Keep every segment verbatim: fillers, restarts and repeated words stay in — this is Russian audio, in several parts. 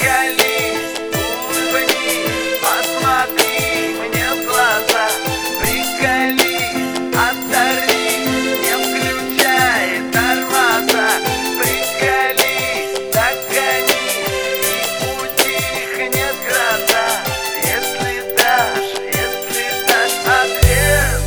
Приколись, улыбнись, посмотри мне в глаза. Приколись, оторвись, не включай тормоза. Приколись, догонись, и утихнет гроза. Если дашь, если дашь ответ.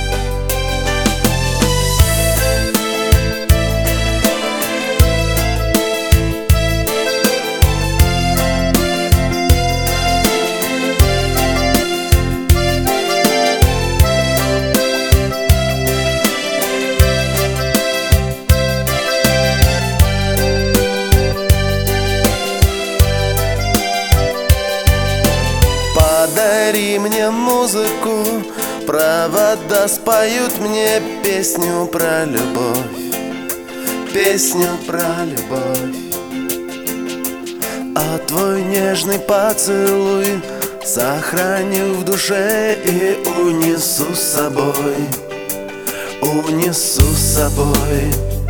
Подари мне музыку, провода споют мне песню про любовь, песню про любовь. А твой нежный поцелуй сохраню в душе и унесу с собой, унесу с собой.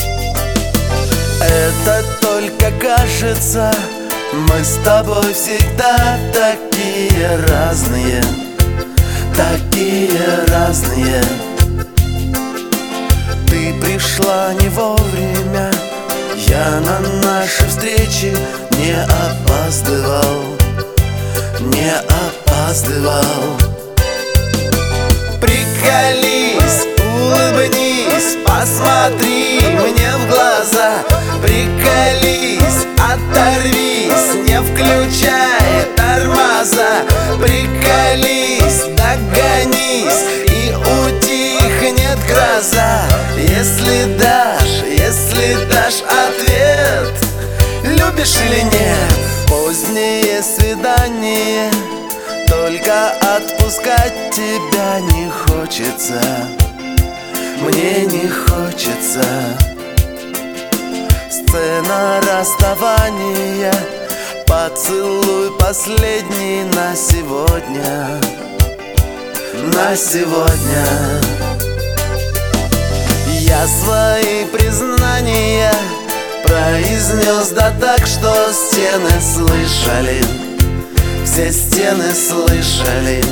Это только кажется, мы с тобой всегда такие разные, такие разные. Ты пришла не вовремя, я на наши встречи не опаздывал, не опаздывал. Приколись, улыбнись, посмотри мне в глаза. Приколись, оторвись, не включай тормоза. Приколись, догонись, и утихнет гроза. Если дашь, если дашь ответ, любишь или нет. Позднее свидание, только отпускать тебя не хочется, мне не хочется. Сцена расставания, поцелуй последний на сегодня, на сегодня. Я свои признания произнес да так, что стены слышали, все стены слышали.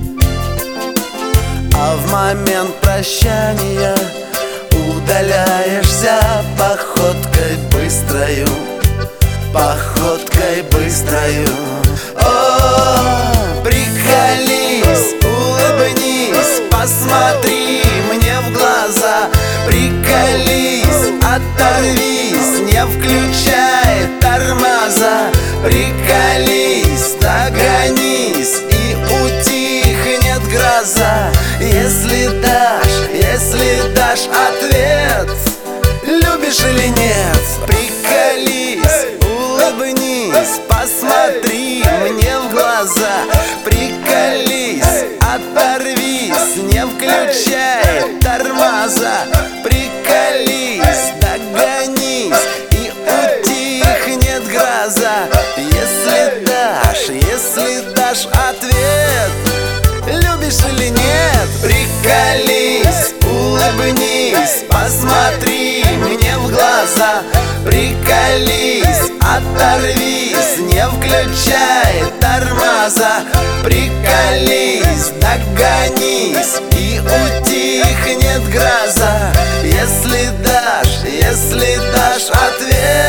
А в момент прощания удаляешься походкой быстрою, походкой быстрою. О, приколись, улыбнись, посмотри мне в глаза. Приколись, оторвись, не включай тормоза. Приколись, догонись, и утихнет гроза. Если дашь, если дашь ответ, любишь или нет. Приколись, улыбнись, посмотри мне в глаза. Приколись, оторвись, не включай тормоза. Приколись, догонись, и утихнет гроза. Если дашь, если дашь ответ, любишь или нет. Приколись, улыбнись, посмотри мне в глаза. Приколись, оторвись, не включай тормоза. Приколись, догонись, и утихнет гроза. Если дашь, если дашь ответ.